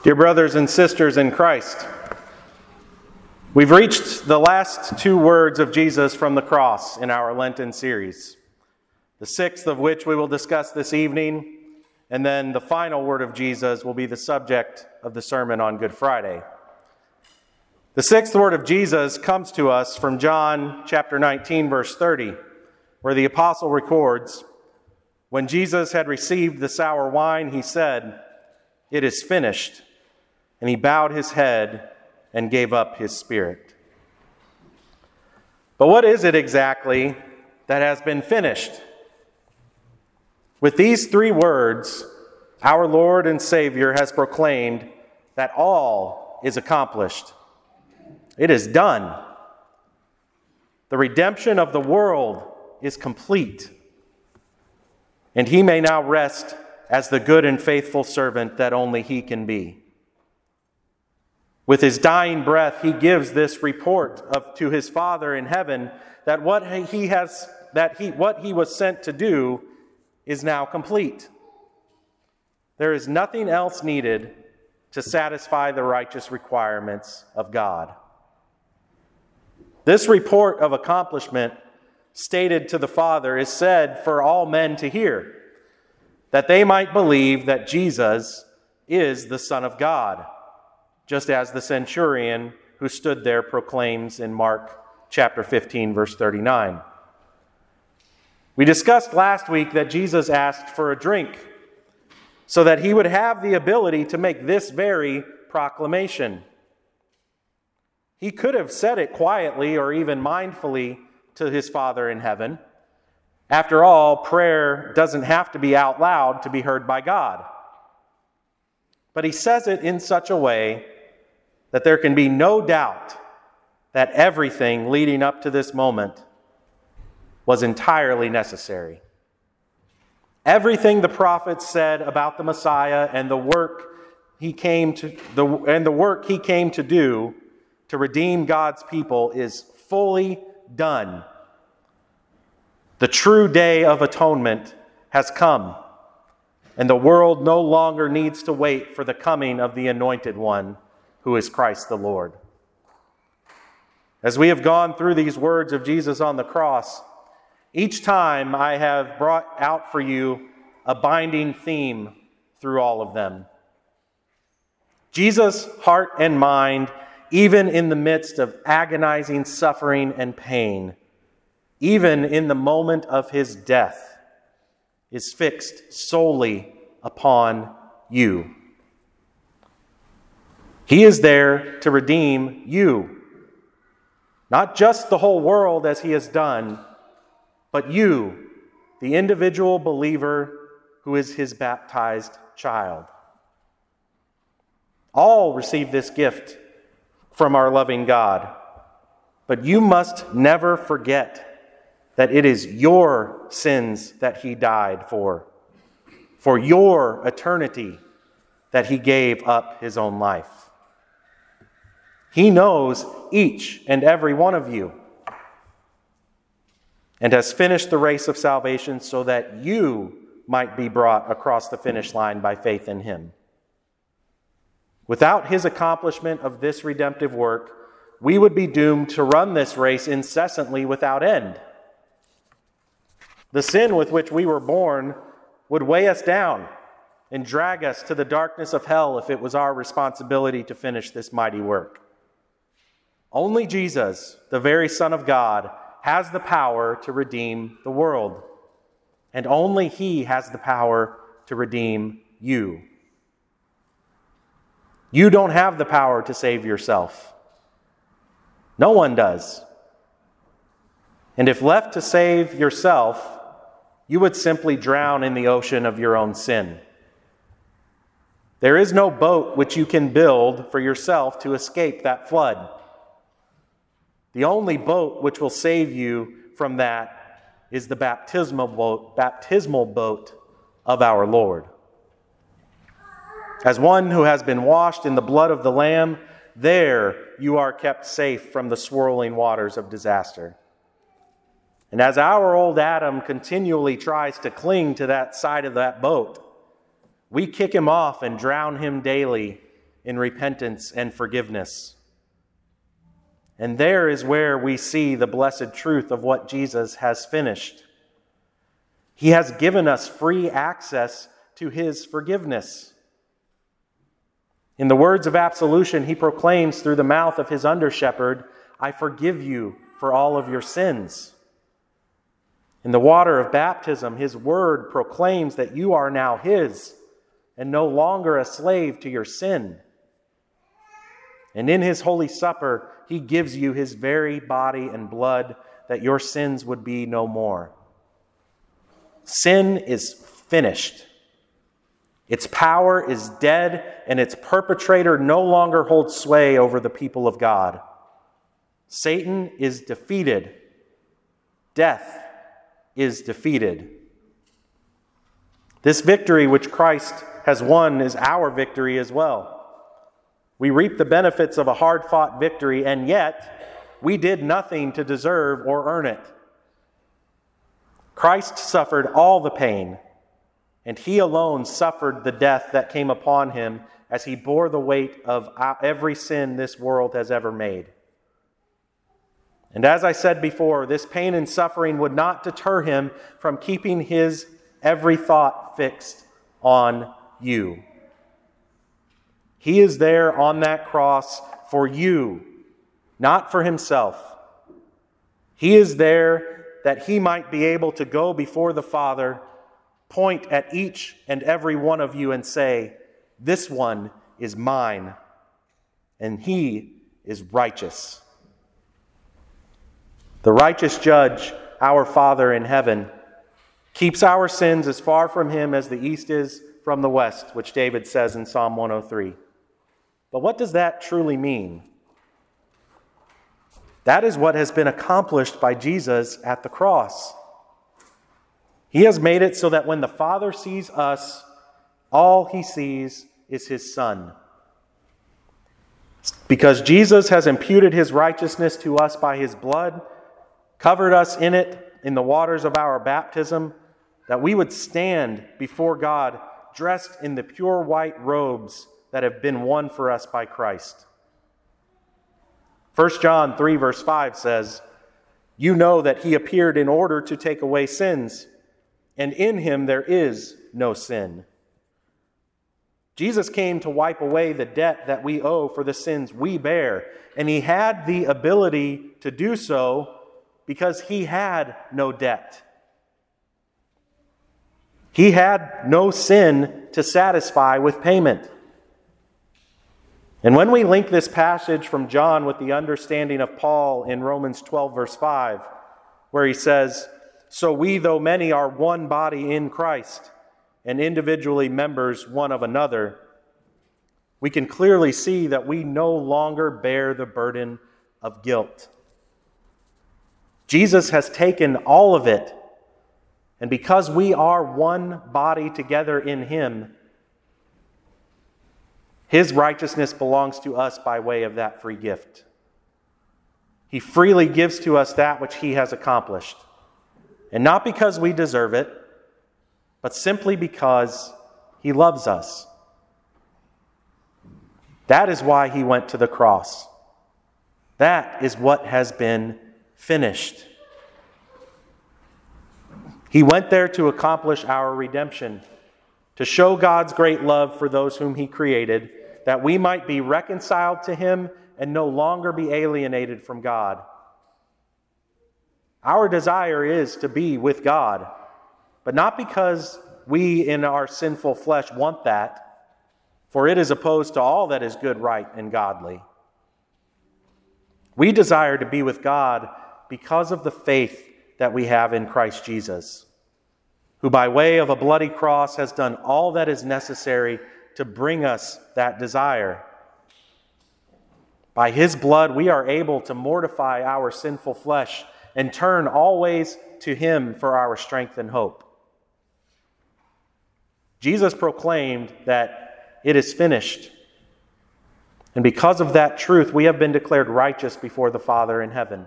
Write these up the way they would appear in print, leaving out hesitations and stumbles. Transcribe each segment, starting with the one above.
Dear brothers and sisters in Christ, we've reached the last two words of Jesus from the cross in our Lenten series, the sixth of which we will discuss this evening, and then the final word of Jesus will be the subject of the sermon on Good Friday. The sixth word of Jesus comes to us from John chapter 19, verse 30, where the apostle records, "When Jesus had received the sour wine, he said, 'It is finished,' and he bowed his head and gave up his spirit." But what is it exactly that has been finished? With these three words, our Lord and Savior has proclaimed that all is accomplished. It is done. The redemption of the world is complete, and he may now rest as the good and faithful servant that only he can be. With his dying breath, he gives this report to his Father in heaven that what he was sent to do is now complete. There is nothing else needed to satisfy the righteous requirements of God. This report of accomplishment stated to the Father is said for all men to hear, that they might believe that Jesus is the Son of God, just as the centurion who stood there proclaims in Mark chapter 15, verse 39. We discussed last week that Jesus asked for a drink so that he would have the ability to make this very proclamation. He could have said it quietly or even mindfully to his Father in heaven. After all, prayer doesn't have to be out loud to be heard by God. But he says it in such a way that there can be no doubt that everything leading up to this moment was entirely necessary. Everything the prophets said about the Messiah and the work he came to do to redeem God's people is fully done. The true day of atonement has come, and the world no longer needs to wait for the coming of the Anointed One, who is Christ the Lord. As we have gone through these words of Jesus on the cross, each time I have brought out for you a binding theme through all of them. Jesus' heart and mind, even in the midst of agonizing suffering and pain, even in the moment of his death, is fixed solely upon you. He is there to redeem you. Not just the whole world as he has done, but you, the individual believer who is his baptized child. All receive this gift from our loving God. But you must never forget that it is your sins that he died for your eternity that he gave up his own life. He knows each and every one of you and has finished the race of salvation so that you might be brought across the finish line by faith in him. Without his accomplishment of this redemptive work, we would be doomed to run this race incessantly without end. The sin with which we were born would weigh us down and drag us to the darkness of hell if it was our responsibility to finish this mighty work. Only Jesus, the very Son of God, has the power to redeem the world. And only he has the power to redeem you. You don't have the power to save yourself. No one does. And if left to save yourself, you would simply drown in the ocean of your own sin. There is no boat which you can build for yourself to escape that flood. The only boat which will save you from that is the baptismal boat of our Lord. As one who has been washed in the blood of the Lamb, there you are kept safe from the swirling waters of disaster. And as our old Adam continually tries to cling to that side of that boat, we kick him off and drown him daily in repentance and forgiveness. And there is where we see the blessed truth of what Jesus has finished. He has given us free access to his forgiveness. In the words of absolution, he proclaims through the mouth of his under-shepherd, "I forgive you for all of your sins." In the water of baptism, his word proclaims that you are now his and no longer a slave to your sin. And in his holy supper, he gives you his very body and blood that your sins would be no more. Sin is finished. Its power is dead, and its perpetrator no longer holds sway over the people of God. Satan is defeated. Death is defeated. This victory which Christ has won is our victory as well. We reap the benefits of a hard-fought victory, and yet we did nothing to deserve or earn it. Christ suffered all the pain, and he alone suffered the death that came upon him as he bore the weight of every sin this world has ever made. And as I said before, this pain and suffering would not deter him from keeping his every thought fixed on you. He is there on that cross for you, not for himself. He is there that he might be able to go before the Father, point at each and every one of you and say, "This one is mine, and he is righteous." The righteous judge, our Father in heaven, keeps our sins as far from him as the east is from the west, which David says in Psalm 103. But what does that truly mean? That is what has been accomplished by Jesus at the cross. He has made it so that when the Father sees us, all he sees is his Son. Because Jesus has imputed his righteousness to us by his blood, covered us in it in the waters of our baptism, that we would stand before God dressed in the pure white robes that have been won for us by Christ. 1 John 3 verse 5 says, "You know that he appeared in order to take away sins, and in him there is no sin." Jesus came to wipe away the debt that we owe for the sins we bear, and he had the ability to do so because he had no debt. He had no sin to satisfy with payment. And when we link this passage from John with the understanding of Paul in Romans 12, verse 5, where he says, "So we, though many, are one body in Christ, and individually members one of another," we can clearly see that we no longer bear the burden of guilt. Jesus has taken all of it, and because we are one body together in him, his righteousness belongs to us by way of that free gift. He freely gives to us that which he has accomplished. And not because we deserve it, but simply because he loves us. That is why he went to the cross. That is what has been finished. He went there to accomplish our redemption, to show God's great love for those whom he created, that we might be reconciled to him and no longer be alienated from God. Our desire is to be with God, but not because we in our sinful flesh want that, for it is opposed to all that is good, right, and godly. We desire to be with God because of the faith that we have in Christ Jesus, who by way of a bloody cross has done all that is necessary to bring us that desire. By his blood, we are able to mortify our sinful flesh and turn always to him for our strength and hope. Jesus proclaimed that it is finished. And because of that truth, we have been declared righteous before the Father in heaven.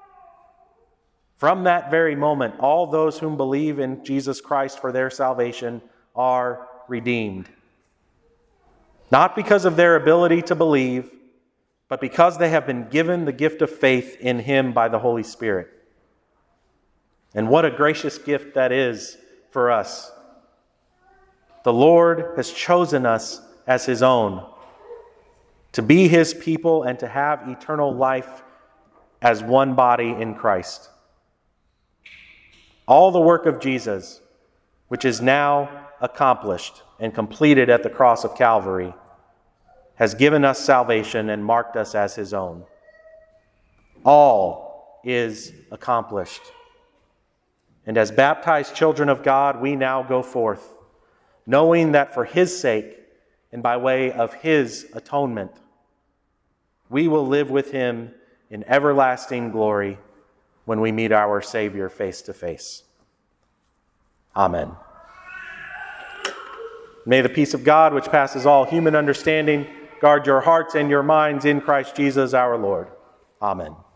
From that very moment, all those whom believe in Jesus Christ for their salvation are redeemed. not because of their ability to believe, but because they have been given the gift of faith in him by the Holy Spirit. And what a gracious gift that is for us. The Lord has chosen us as his own, to be his people and to have eternal life as one body in Christ. All the work of Jesus, which is now accomplished and completed at the cross of Calvary, has given us salvation and marked us as his own. All is accomplished. And as baptized children of God, we now go forth, knowing that for his sake and by way of his atonement, we will live with him in everlasting glory when we meet our Savior face to face. Amen. May the peace of God, which passes all human understanding, guard your hearts and your minds in Christ Jesus our Lord. Amen.